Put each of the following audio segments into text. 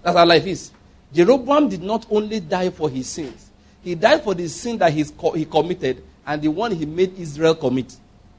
That's how life is. Jeroboam did not only die for his sins. He died for the sin that he committed and the one he made Israel commit.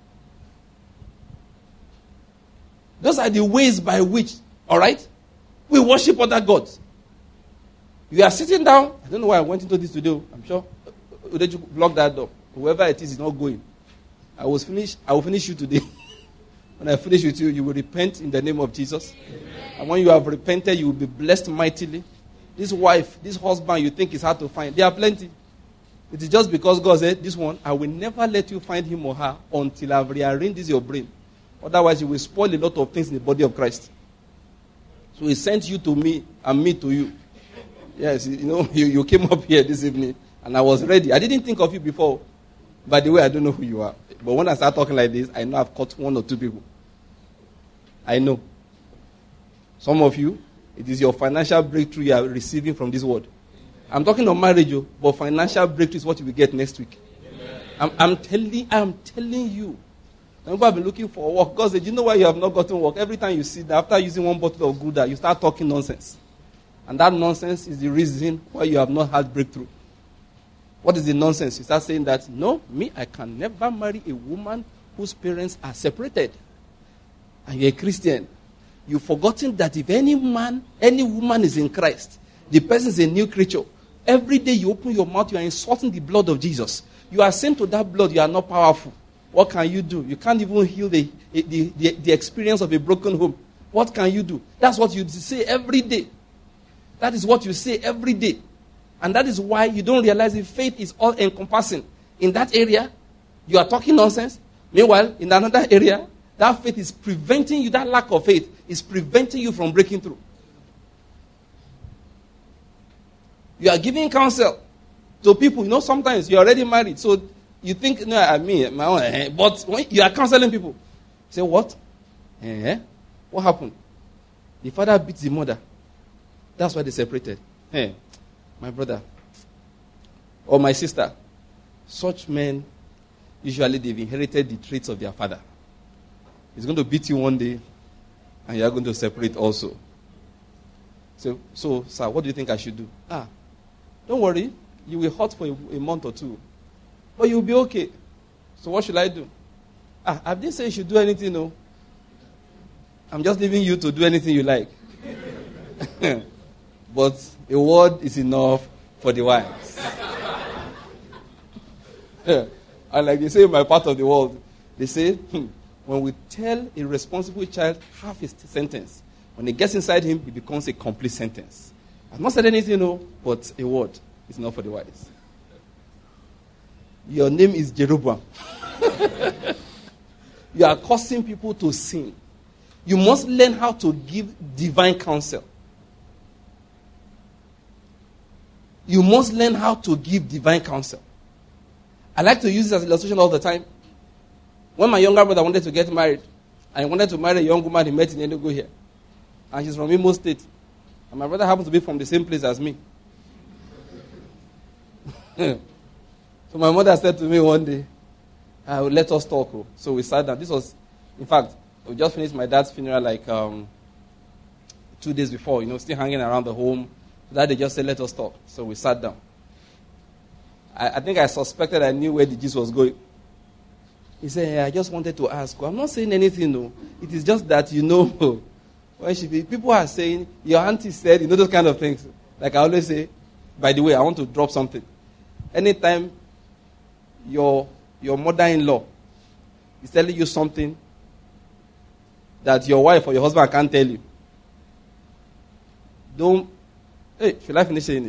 Those are the ways by which, all right, we worship other gods. You are sitting down. I don't know why I went into this today. I'm sure. Did you block that door? Whoever it is not going. I will finish you today. When I finish with you, you will repent in the name of Jesus. Amen. And when you have repented, you will be blessed mightily. This wife, this husband you think is hard to find, there are plenty. It is just because God said, this one, I will never let you find him or her until I have rearranged this your brain. Otherwise, you will spoil a lot of things in the body of Christ. So he sent you to me and me to you. Yes, you came up here this evening and I was ready. I didn't think of you before. By the way, I don't know who you are. But when I start talking like this, I know I've caught one or two people. I know. Some of you, it is your financial breakthrough you are receiving from this word. I'm talking of marriage, but financial breakthrough is what you will get next week. I'm telling you. People have been looking for work. God said, you know why you have not gotten work? Every time you sit there, after using one bottle of Gouda, you start talking nonsense. And that nonsense is the reason why you have not had breakthrough. What is the nonsense? You start saying that, no, I can never marry a woman whose parents are separated. And you're a Christian. You've forgotten that if any woman is in Christ, the person is a new creature. Every day you open your mouth, you are insulting the blood of Jesus. You are saying to that blood, you are not powerful. What can you do? You can't even heal the experience of a broken home. What can you do? That's what you say every day. That is what you say every day. And that is why you don't realize that faith is all encompassing. In that area, you are talking nonsense. Meanwhile, in another area, that faith is preventing you, that lack of faith is preventing you from breaking through. You are giving counsel to people. Sometimes you're already married. So you think, no, I mean, my own. But when you are counseling people, you say, what? What happened? The father beats the mother. That's why they separated. My brother or my sister, such men, usually they've inherited the traits of their father. He's going to beat you one day, and you're going to separate also. So, sir, what do you think I should do? Don't worry. You will hurt for a month or two. But you'll be okay. So what should I do? I didn't say you should do anything, no. I'm just leaving you to do anything you like. But a word is enough for the wise. And like they say in my part of the world, they say, when we tell a responsible child half his sentence, when he gets inside him, it becomes a complete sentence. I've not said anything, no, but a word is enough for the wise. Your name is Jeroboam. You are causing people to sin. You must learn how to give divine counsel. You must learn how to give divine counsel. I like to use this as an illustration all the time. When my younger brother wanted to get married, and he wanted to marry a young woman he met in Enugu here, and she's from Imo State, and my brother happens to be from the same place as me. So my mother said to me one day, let us talk. So we sat down. This was, in fact, we just finished my dad's funeral like 2 days before, still hanging around the home. That they just said, let us talk. So we sat down. I think I suspected I knew where the gist was going. He said, I just wanted to ask. I'm not saying anything, no. It is just that, when people are saying, your auntie said, those kind of things. Like I always say, by the way, I want to drop something. Anytime your mother-in-law is telling you something that your wife or your husband can't tell you, should I finish saying it?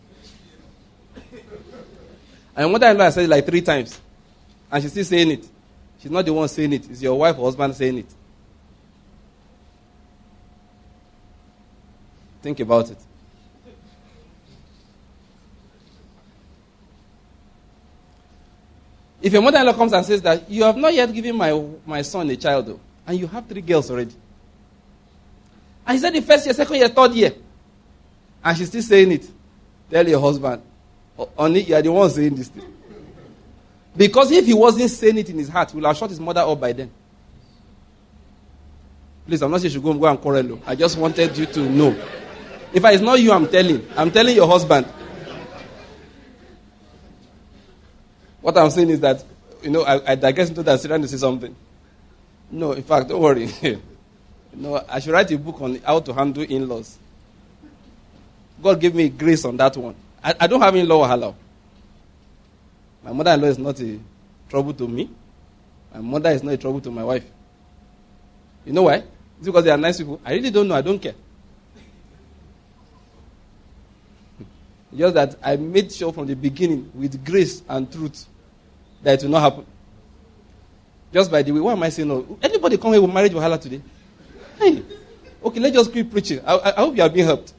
And mother-in-law said it like 3 times. And she's still saying it. She's not the one saying it. It's your wife or husband saying it. Think about it. If your mother-in-law comes and says that, you have not yet given my son a child, though, and you have 3 girls already. And he said the first year, second year, third year. And she's still saying it. Tell your husband, only you are the one saying this thing. Because if he wasn't saying it in his heart, he would have shut his mother up by then. Please, I'm not saying you should go and quarrel. I just wanted you to know. If it's not you, I'm telling your husband. What I'm saying is that, I digress into that, trying to say something. No, in fact, don't worry. I should write a book on how to handle in-laws. God gave me grace on that one. I don't have in-law wahala. My mother-in-law is not a trouble to me. My mother is not a trouble to my wife. You know why? It's because they are nice people. I really don't know. I don't care. Just that I made sure from the beginning with grace and truth that it will not happen. Just by the way, why am I saying no? Anybody come here with marriage wahala today? Hey, okay, let's just keep preaching. I hope you are being helped.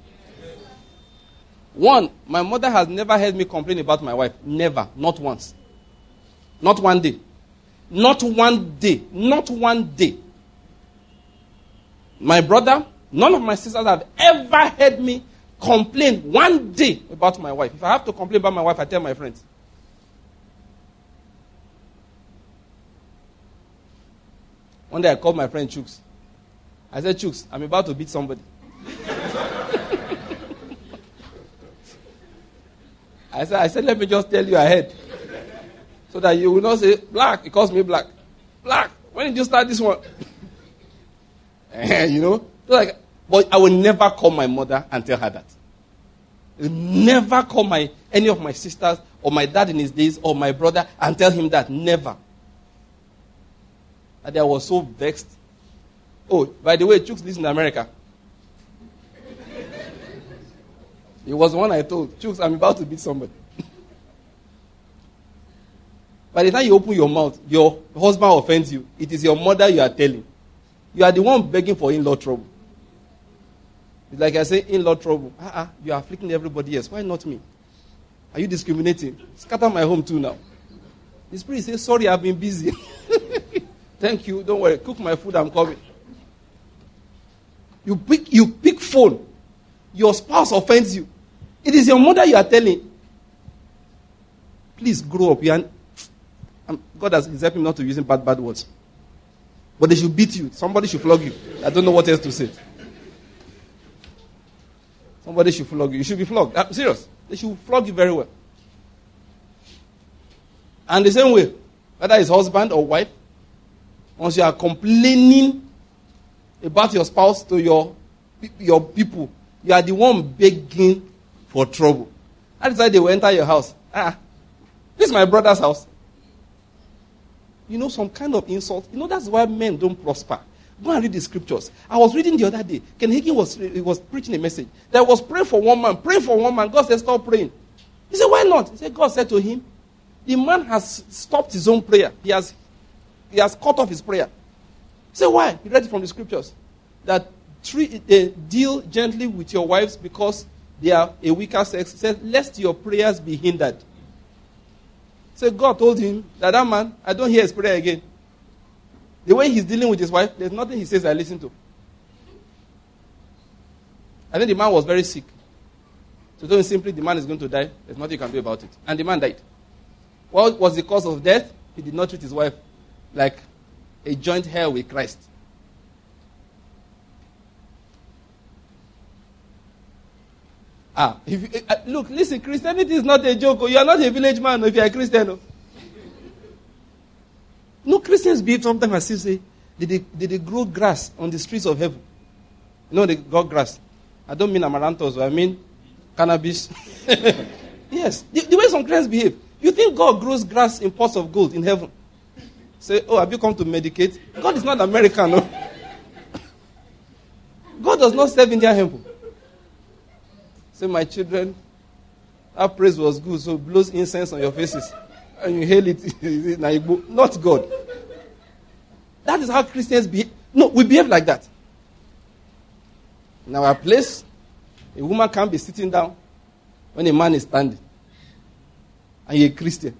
One, my mother has never heard me complain about my wife. Never. Not once. Not one day. Not one day. Not one day. My brother, none of my sisters have ever heard me complain one day about my wife. If I have to complain about my wife, I tell my friends. One day I called my friend Chooks. I said, Chooks, I'm about to beat somebody. I said, let me just tell you ahead. So that you will not say, Black, he calls me Black. Black, when did you start this one? But I will never call my mother and tell her that. I will never call any of my sisters or my dad in his days or my brother and tell him that. Never. And I was so vexed. Oh, by the way, Chooks lives in America. It was the one I told. Chooks, I'm about to beat somebody. By the time you open your mouth, your husband offends you. It is your mother you are telling. You are the one begging for in-law trouble. It's like I say, in-law trouble. You are afflicting everybody else. Why not me? Are you discriminating? Scatter my home too now. The spirit says, sorry, I've been busy. Thank you. Don't worry. Cook my food. I'm coming. You pick phone. Your spouse offends you. It is your mother you are telling. Please grow up. God has helped me not to use bad words. But they should beat you. Somebody should flog you. I don't know what else to say. Somebody should flog you. You should be flogged. I'm serious. They should flog you very well. And the same way, whether it's husband or wife, once you are complaining about your spouse to your people, you are the one begging for trouble. That is why they will enter your house. This is my brother's house. Some kind of insult. That's why men don't prosper. Go and read the scriptures. I was reading the other day. Ken Hagin was preaching a message. There was pray for one man. Pray for one man. God said, stop praying. He said, why not? He said, God said to him, the man has stopped his own prayer. He has cut off his prayer. He said, why? He read it from the scriptures. That deal gently with your wives because they are a weaker sex. He said, lest your prayers be hindered. So God told him that man, I don't hear his prayer again. The way he's dealing with his wife, there's nothing he says I listen to. I think the man was very sick. So don't simply, the man is going to die. There's nothing you can do about it. And the man died. What was the cause of death? He did not treat his wife like a joint heir with Christ. Look, listen, Christianity is not a joke. You are not a village man if you are a Christian. No, Christians behave sometimes as if say, did they grow grass on the streets of heaven? They grow grass. I don't mean amaranthus, I mean cannabis. Yes, the way some Christians behave. You think God grows grass in pots of gold in heaven? Say, have you come to medicate? God is not American, no? God does not serve Indian temple. Say, my children, that praise was good, so blows incense on your faces. And you hail it, not God. That is how Christians behave. No, we behave like that. In our place, a woman can't be sitting down when a man is standing. And you're a Christian.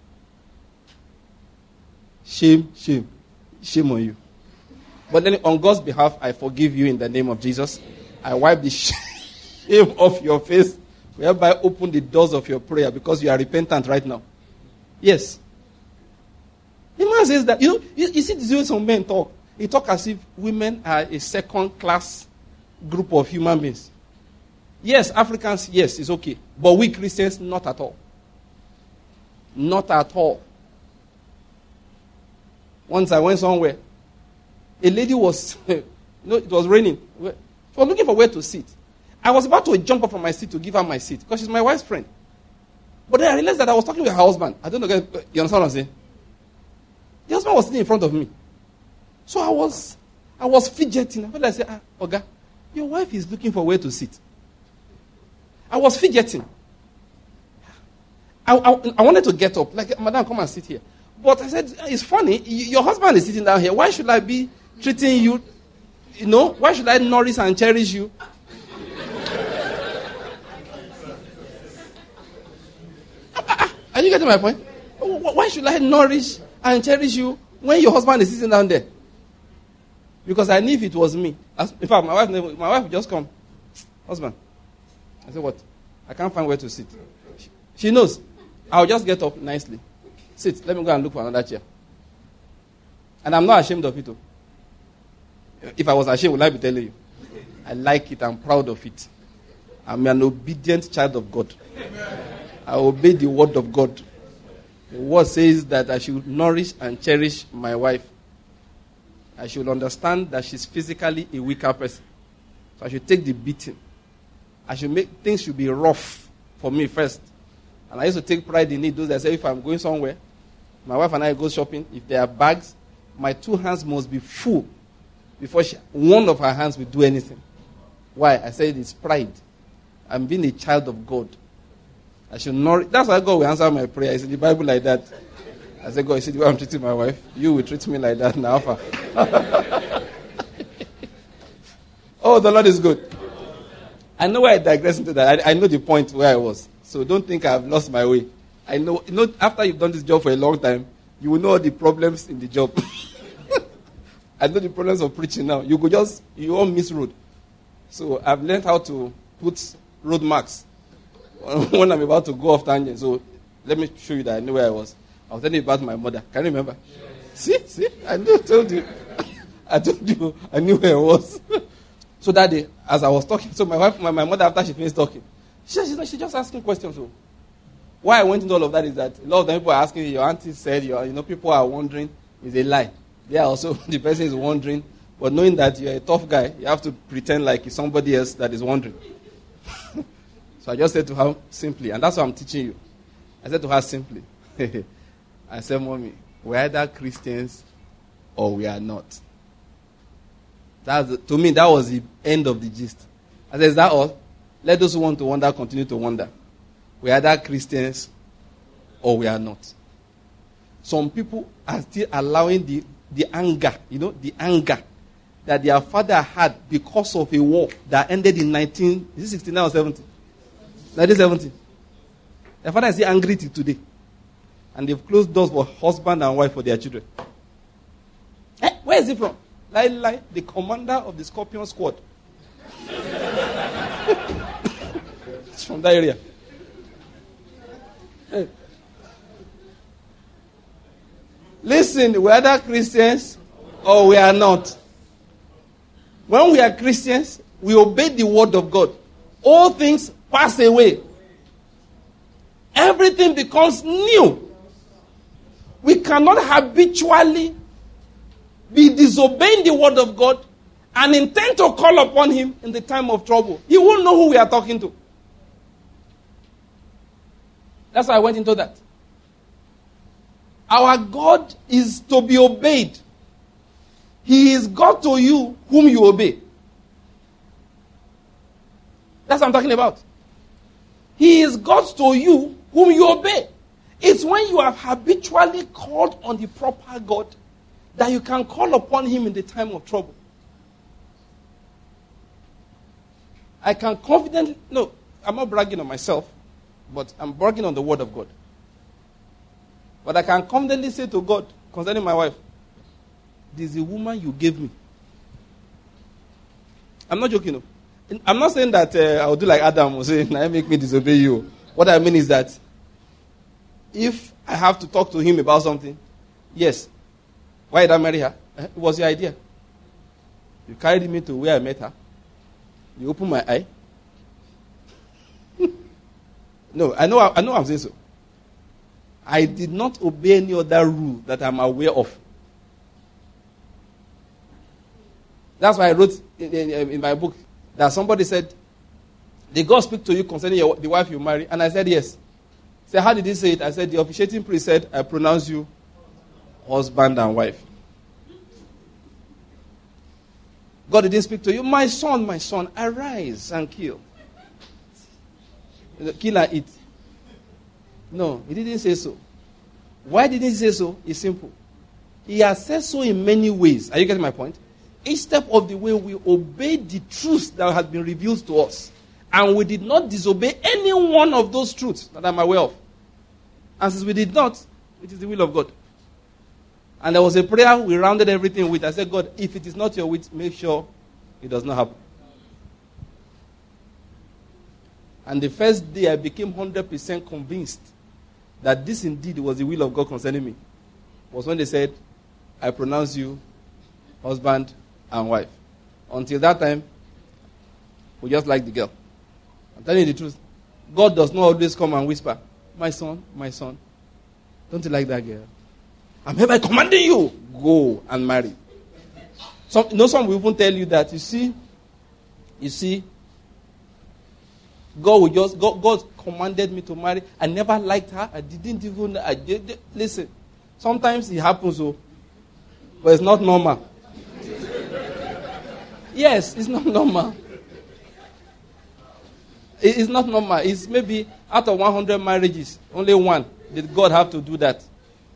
Shame, shame. Shame on you. But then on God's behalf, I forgive you in the name of Jesus. I wipe the shame off your face, whereby open the doors of your prayer because you are repentant right now. Yes. The man says that, you see the way some men talk. They talk as if women are a second-class group of human beings. Yes, Africans, yes, it's okay. But we Christians, not at all. Not at all. Once I went somewhere, a lady was, it was raining. She was looking for where to sit. I was about to jump up from my seat to give her my seat because she's my wife's friend. But then I realized that I was talking with her husband. I don't know, you understand what I'm saying? The husband was sitting in front of me. So I was fidgeting. I felt like I said, Oga, your wife is looking for where to sit. I was fidgeting. I wanted to get up. Like, madam, come and sit here. But I said, it's funny. Your husband is sitting down here. Why should I be treating you? Why should I nourish and cherish you? Are you getting my point? Why should I nourish and cherish you when your husband is sitting down there? Because I knew if it was me. In fact, my wife would just come. Husband. I said, what? I can't find where to sit. She knows. I'll just get up nicely. Sit. Let me go and look for another chair. And I'm not ashamed of it. If I was ashamed, would I be telling you? I like it. I'm proud of it. I'm an obedient child of God. I obey the word of God. The word says that I should nourish and cherish my wife. I should understand that she's physically a weaker person. So I should take the beating. Things should be rough for me first. And I used to take pride in it. Those that say if I'm going somewhere, my wife and I go shopping, if there are bags, my 2 hands must be full before one of her hands will do anything. Why? I said it's pride. I'm being a child of God. I should not. That's why God will answer my prayer. It's in the Bible like that. I said, God, you see the way I'm treating my wife? You will treat me like that now. Oh, the Lord is good. I know why I digress into that. I know the point where I was. So don't think I've lost my way. I know, after you've done this job for a long time, you will know all the problems in the job. I know the problems of preaching now. You won't miss road. So I've learned how to put road marks when I'm about to go off tangent. So let me show you that I know where I was. I was telling you about my mother. Can you remember? Yes. See? I told you. I told you I knew where I was. So that day, as I was talking, so my wife, my mother, after she finished talking, she just asking questions. So why I went into all of that is that a lot of them people are asking, your auntie said, people are wondering, is a lie. They are also, the person is wondering, but knowing that you're a tough guy, you have to pretend like it's somebody else that is wondering. So I just said to her simply, and that's what I'm teaching you. I said to her simply, I said, Mommy, we're either Christians or we are not. To me, that was the end of the gist. I said, is that all? Let those who want to wonder continue to wonder. We're either Christians or we are not. Some people are still allowing the anger, the anger that their father had because of a war that ended in 1969 or 70? 1970. Their father is still angry till today. And they've closed doors for husband and wife for their children. Where is he from? The commander of the Scorpion Squad. It's from that area. Hey. Listen, we're either Christians or we are not. When we are Christians, we obey the word of God. All things pass away. Everything becomes new. We cannot habitually be disobeying the word of God and intend to call upon him in the time of trouble. He won't know who we are talking to. That's why I went into that. Our God is to be obeyed. He is God to you whom you obey. That's what I'm talking about. He is God to you whom you obey. It's when you have habitually called on the proper God that you can call upon him in the time of trouble. I can confidently, no, I'm not bragging on myself, but I'm bragging on the word of God. But I can confidently say to God concerning my wife, this is a woman you gave me. I'm not joking. No. I'm not saying that I'll do like Adam was saying, now make me disobey you. What I mean is that if I have to talk to him about something, yes. Why did I marry her? It was your idea. You carried me to where I met her. You opened my eye. No, I know I'm saying so. I did not obey any other rule that I'm aware of. That's why I wrote in my book that somebody said, did God speak to you concerning the wife you marry? And I said, yes. He said, how did he say it? I said, the officiating priest said, I pronounce you husband and wife. God didn't speak to you. My son, arise and kill. Kill and eat. No, he didn't say so. Why didn't he say so? It's simple. He has said so in many ways. Are you getting my point? Each step of the way we obeyed the truths that had been revealed to us. And we did not disobey any one of those truths that I'm aware of. And since we did not, it is the will of God. And there was a prayer we rounded everything with. I said, God, if it is not your will, make sure it does not happen. And the first day I became 100% convinced that this indeed was the will of God concerning me was when they said, I pronounce you husband and wife. Until that time, we just liked the girl. I'm telling you the truth. God does not always come and whisper, my son, don't you like that girl? I'm hereby commanding you, go and marry. Some will even tell you that, you see, God commanded me to marry. I never liked her. I didn't even, listen, sometimes it happens, but it's not normal. Yes, it's not normal. It's not normal. It's maybe out of 100 marriages, only one did God have to do that.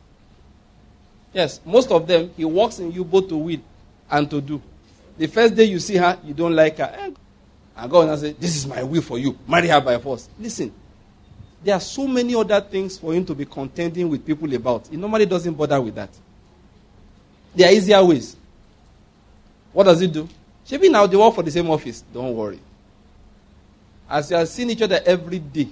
Yes, most of them, he works in you both to will and to do. The first day you see her, you don't like her. And God will say, this is my will for you. Marry her by force. Listen, there are so many other things for him to be contending with people about. He normally doesn't bother with that. There are easier ways. What does he do? Maybe now they work for the same office. Don't worry. As you are seeing each other every day,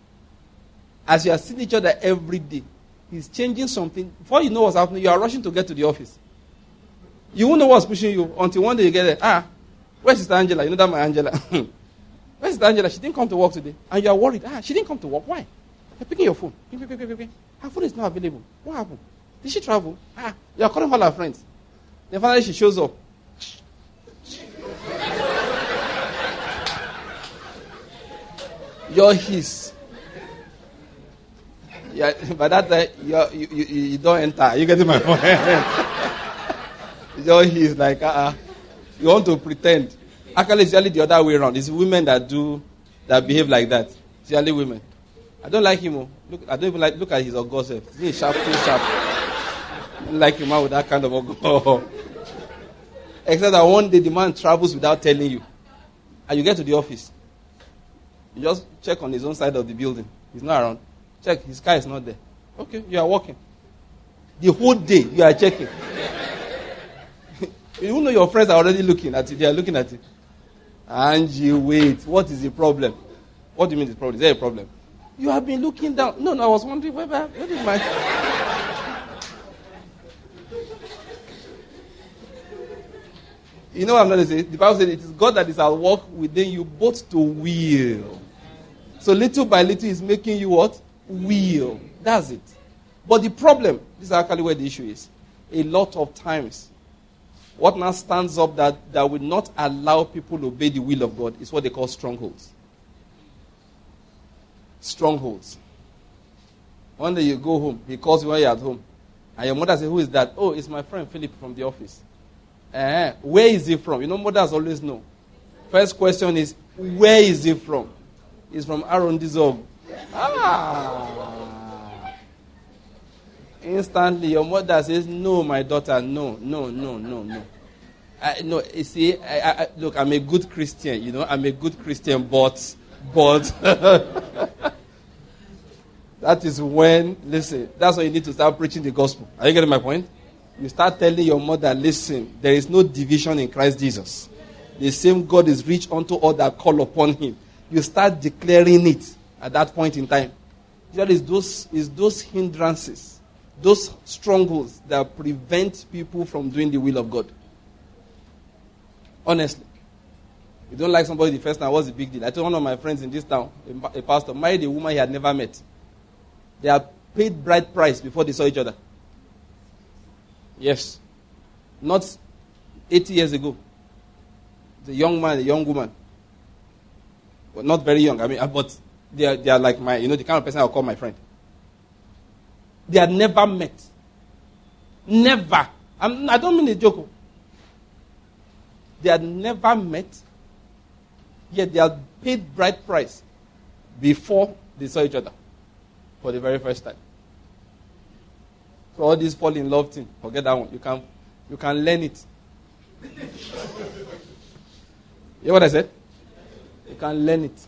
he's changing something. Before you know what's happening, you are rushing to get to the office. You won't know what's pushing you until one day you get there. Where's Sister Angela? You know that my Angela. Where's Sister Angela? She didn't come to work today. And you are worried. She didn't come to work. Why? You're picking your phone. Her phone is not available. What happened? Did she travel? You are calling all her friends. Then finally she shows up. You're his. Yeah, by that time, you don't enter. You getting my point? You're his, like, you want to pretend. Actually, it's usually the other way around. It's women that behave like that. It's usually women. I don't like him. I don't even look at his August self. He's sharp, too sharp. I don't like him with that kind of August. Except that one day the man travels without telling you. And you get to the office. You just check on his own side of the building. He's not around. Check, his car is not there. Okay, you are walking. The whole day you are checking. You know your friends are already looking at you. They are looking at you. Angie, wait. What is the problem? What do you mean the problem? Is there a problem? You have been looking down. No, I was wondering where did my... You know what I'm going to say? The Bible says it is God that is at work within you both to will. So little by little is making you what? Will. That's it. But the problem, this is actually where the issue is. A lot of times, what now stands up that will not allow people to obey the will of God is what they call strongholds. Strongholds. One day you go home, he calls you when you're at home. And your mother says, who is that? Oh, it's my friend Philip from the office. Where is he from? You know, mothers always know. First question is, where is he from? He's from Aaron Dizog. Instantly, your mother says, no, my daughter, no. No, you see, look, I'm a good Christian, you know, but that is when, listen, that's when you need to start preaching the gospel. Are you getting my point? You start telling your mother, listen, there is no division in Christ Jesus. The same God is rich unto all that call upon him. You start declaring it at that point in time. There is those hindrances, those strongholds that prevent people from doing the will of God. Honestly. You don't like somebody the first time, what's the big deal? I told one of my friends in this town, a pastor, married a woman he had never met. They had paid bride price before they saw each other. Yes. Not 80 years ago. The young man, the young woman. Well, not very young, but they are like the kind of person I'll call my friend. They had never met. Never. I don't mean a joke. They had never met, yet they had paid bride price before they saw each other for the very first time. So all this fall in love thing, forget that one. You can learn it. You hear what I said? You can learn it.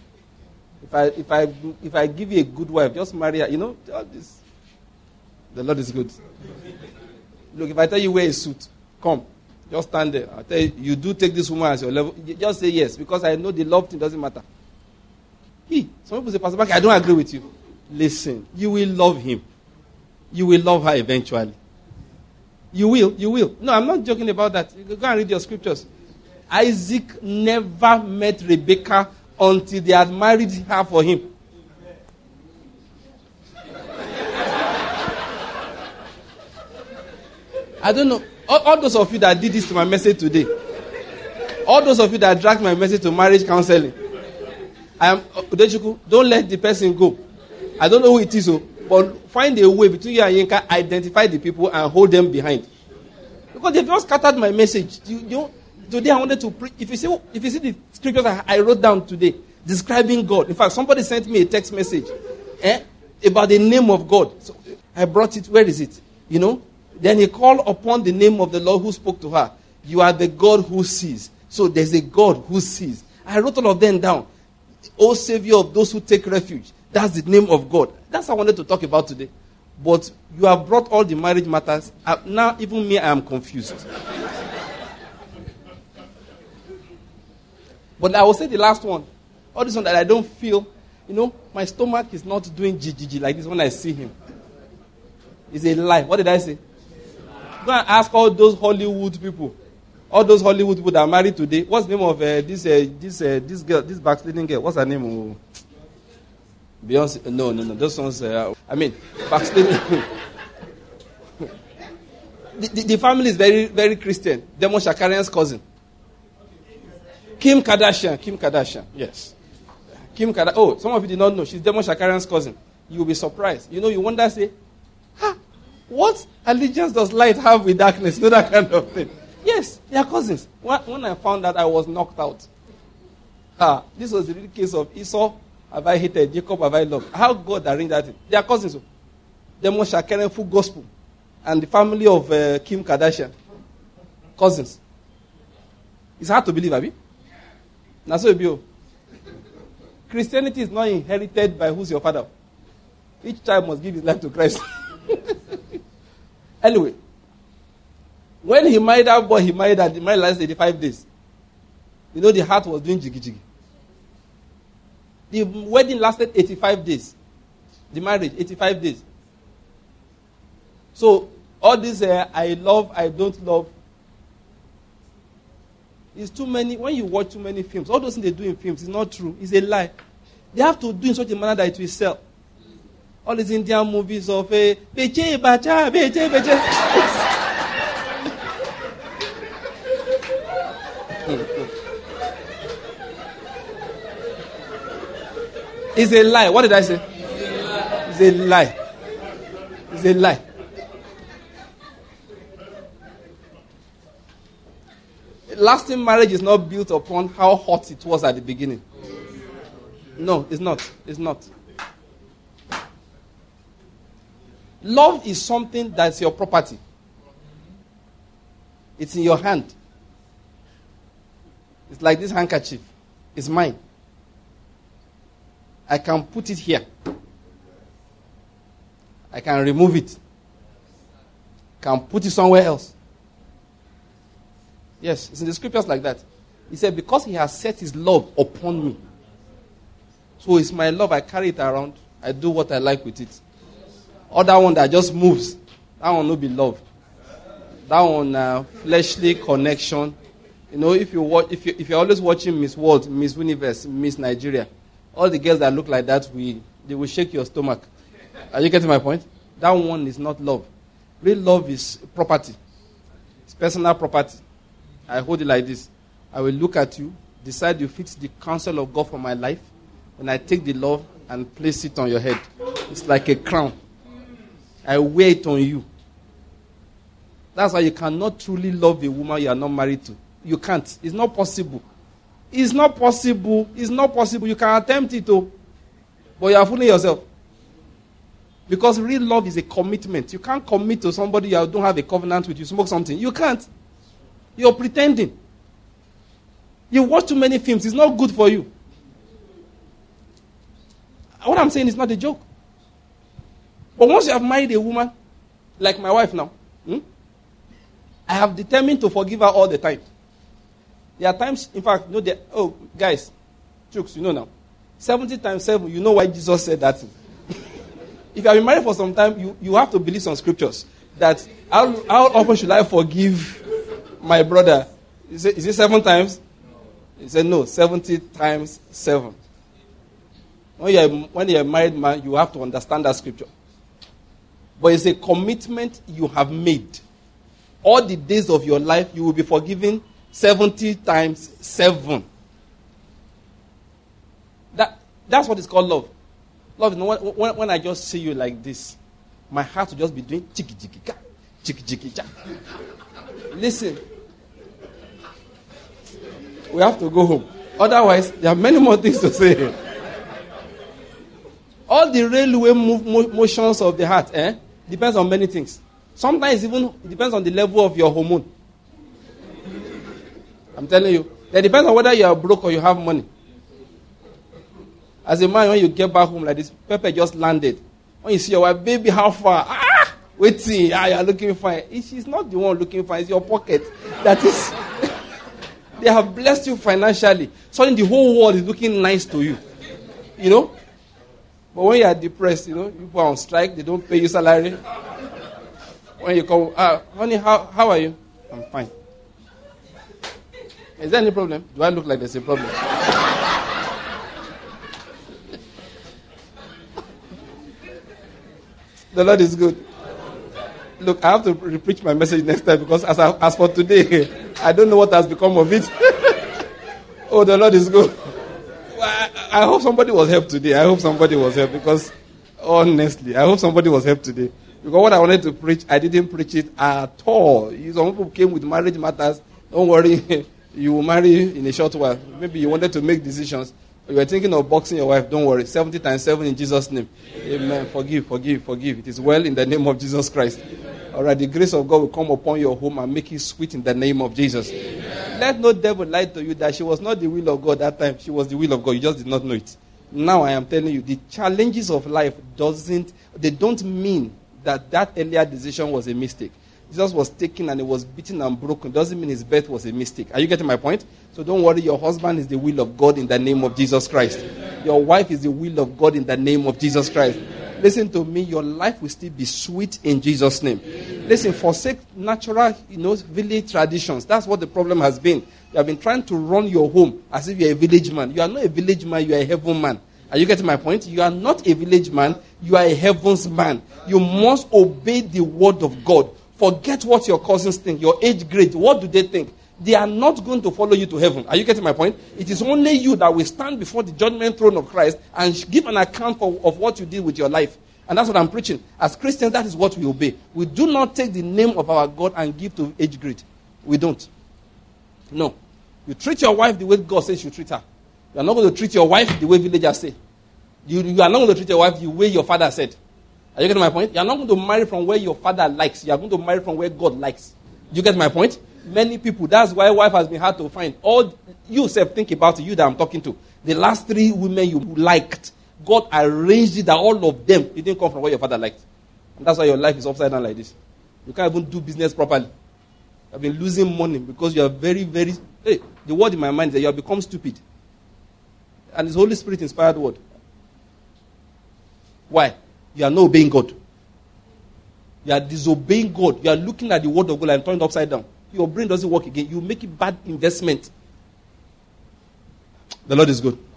If I give you a good wife, just marry her. All this. The Lord is good. Look, if I tell you wear a suit, come. Just stand there. I tell you do take this woman as your level. Just say yes, because I know the love thing doesn't matter. Some people say, Pastor Banky, I don't agree with you. Listen, you will love him. You will love her eventually. You will. No, I'm not joking about that. You go and read your scriptures. Isaac never met Rebekah until they had married her for him. I don't know. All those of you that did this to my message today, all those of you that dragged my message to marriage counseling, don't let the person go. I don't know who it is, but find a way between you and Yinka, identify the people and hold them behind. Because they've just scattered my message. Today I wanted to preach. If you see the scriptures I wrote down today, describing God. In fact, somebody sent me a text message about the name of God. So I brought it. Where is it? Then he called upon the name of the Lord who spoke to her. You are the God who sees. So there's a God who sees. I wrote all of them down. O Savior of those who take refuge. That's the name of God. That's what I wanted to talk about today. But you have brought all the marriage matters. Now even me, I am confused. But I will say the last one. All this one that I don't feel, my stomach is not doing GGG like this when I see him. It's a lie. What did I say? Go and ask all those Hollywood people. All those Hollywood people that are married today. What's the name of this girl, this backsliding girl? What's her name? Oh. Beyonce? No. Those ones, backsliding. the family is very, very Christian. Demon Shakarian's cousin. Kim Kardashian. Yes. Kim Kardashian. Oh, some of you did not know. She's Demon Shakarian's cousin. You will be surprised. You wonder, say, what allegiance does light have with darkness? That kind of thing. Yes, they are cousins. When I found that, I was knocked out. This was the real case of Esau have I hated, Jacob have I loved. How God arranged that thing. They are cousins. Demon Shakarian full gospel. And the family of Kim Kardashian. Cousins. It's hard to believe, Abi. Now so you Christianity is not inherited by who's your father. Each child must give his life to Christ. Anyway, when he married that boy, he married lasted 85 days. The heart was doing jiggy. The wedding lasted 85 days. The marriage, 85 days. So, all this I love, I don't love, is too many. When you watch too many films, all those things they do in films is not true. It's a lie. They have to do in such a manner that it will sell. All these Indian movies of beche bacha, beche beche. It's a lie. What did I say? It's a lie. It's a lie. Lasting marriage is not built upon how hot it was at the beginning. No, it's not. It's not. Love is something that's your property. It's in your hand. It's like this handkerchief. It's mine. I can put it here. I can remove it. Can put it somewhere else. Yes, it's in the scriptures like that. He said, because he has set his love upon me. So it's my love. I carry it around. I do what I like with it. Other one that just moves, that one will be love. That one, fleshly connection. You know, if you're always watching Miss World, Miss Universe, Miss Nigeria, all the girls that look like that, they will shake your stomach. Are you getting my point? That one is not love. Real love is property. It's personal property. I hold it like this. I will look at you, decide you fit the counsel of God for my life, and I take the love and place it on your head. It's like a crown. I wear it on you. That's why you cannot truly love a woman you are not married to. You can't. It's not possible. It's not possible. It's not possible. You can attempt it, but you are fooling yourself. Because real love is a commitment. You can't commit to somebody you don't have a covenant with. You smoke something. You can't. You're pretending. You watch too many films. It's not good for you. What I'm saying is not a joke. But once you have married a woman, like my wife now, I have determined to forgive her all the time. There are times, in fact, guys, jokes, now. 70 times 7, you know why Jesus said that. If you have been married for some time, you have to believe some scriptures. That how often should I forgive my brother? Is it 7 times? He said no, 70 times 7. When you're a married man, you have to understand that scripture. But it's a commitment you have made. All the days of your life, you will be forgiven 70 times 7. That's what is called love. Love is when I just see you like this, my heart will just be doing chiki chiki ka, chiki chiki cha. Listen, we have to go home. Otherwise, there are many more things to say. All the railway motions of the heart depends on many things. Sometimes it depends on the level of your hormone. I'm telling you. It depends on whether you are broke or you have money. As a man, when you get back home like this, Pepe just landed. When you see your wife, baby, how far? Waiting. You are looking fine. She's not the one looking fine. It's your pocket. That is. They have blessed you financially. Suddenly the whole world is looking nice to you. You know? But when you are depressed, you go on strike, they don't pay you salary. When you come, honey, how are you? I'm fine. Is there any problem? Do I look like there's a problem? The Lord is good. Look, I have to preach my message next time because as for today, I don't know what has become of it. Oh, the Lord is good. I hope somebody was helped today. I hope somebody was helped because, honestly, I hope somebody was helped today. Because what I wanted to preach, I didn't preach it at all. Some people came with marriage matters. Don't worry, you will marry in a short while. Maybe you wanted to make decisions. You were thinking of boxing your wife. Don't worry. 70 times 7 in Jesus' name. Amen. Forgive. It is well in the name of Jesus Christ. All right. The grace of God will come upon your home and make it sweet in the name of Jesus. Amen. Let no devil lie to you that she was not the will of God that time. She was the will of God. You just did not know it. Now I am telling you, the challenges of life don't mean that earlier decision was a mistake. Jesus was taken and he was beaten and broken. Doesn't mean his birth was a mistake. Are you getting my point? So don't worry, your husband is the will of God in the name of Jesus Christ. Amen. Your wife is the will of God in the name of Jesus Christ. Amen. Listen to me, your life will still be sweet in Jesus' name. Amen. Listen, forsake natural, village traditions. That's what the problem has been. You have been trying to run your home as if you're a village man. You are not a village man, you are a heaven man. Are you getting my point? You are not a village man, you are a heaven's man. You must obey the word of God. Forget what your cousins think, your age grade. What do they think? They are not going to follow you to heaven. Are you getting my point? It is only you that will stand before the judgment throne of Christ and give an account of what you did with your life. And that's what I'm preaching. As Christians, that is what we obey. We do not take the name of our God and give to age grade. We don't. No. You treat your wife the way God says you treat her. You are not going to treat your wife the way villagers say. You are not going to treat your wife the way your father said. Are you getting my point? You are not going to marry from where your father likes. You are going to marry from where God likes. Do you get my point? Many people, that's why wife has been hard to find. All you self think about it, you that I'm talking to. The last 3 women you liked, God arranged it that all of them didn't come from where your father liked. And that's why your life is upside down like this. You can't even do business properly. You've been losing money because you are very, very... Hey, the word in my mind is that you have become stupid. And it's Holy Spirit inspired word. Why? You are not obeying God. You are disobeying God. You are looking at the word of God and turning it upside down. your brain doesn't work again. You make it bad investment. The Lord is good.